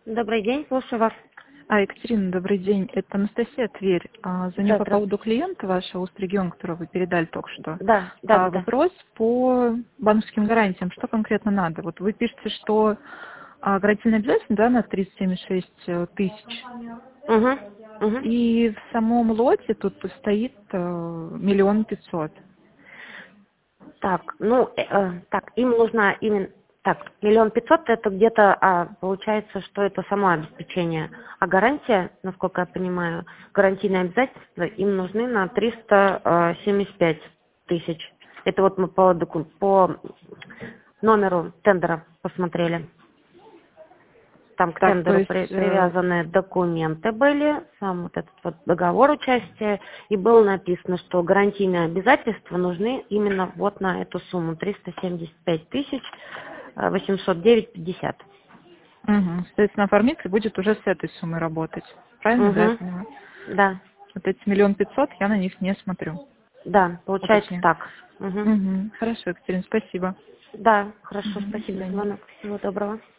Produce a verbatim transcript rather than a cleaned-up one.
Добрый день, слушаю вас. А, Екатерина, добрый день. Это Анастасия, Тверь. А, звоню Да, по здравствуйте. поводу клиента вашего Устрегион, которого вы передали только что. Да, да, да, А, да. вопрос по банковским гарантиям. Что конкретно надо? Вот вы пишете, что а, гарантийное обязательство, да, на триста семьдесят шесть э, тысяч. Угу, угу. И в самом лоте тут стоит э, миллион пятьсот. Так, ну, э, э, так, им нужно именно... Так, миллион пятьсот это где-то, а, получается, что это само обеспечение. А гарантия, насколько я понимаю, гарантийные обязательства им нужны на триста семьдесят пять тысяч. Это вот мы по, доку- по номеру тендера посмотрели. Там к Так, то тендеру при- есть, э, привязаны документы были, сам вот этот вот договор участия, и было написано, что гарантийные обязательства нужны именно вот на эту сумму триста семьдесят пять тысяч восемьсот девять пятьдесят. угу, соответственно, оформитель будет уже с этой суммой работать. Правильно, да, я Угу. понимаю? Да, Вот эти миллион пятьсот, я на них не смотрю. да, получается Уточню. так. Угу. Угу. Хорошо, Екатерина, спасибо. Да, хорошо, Мгм. До спасибо за свидания. звонок. Всего доброго.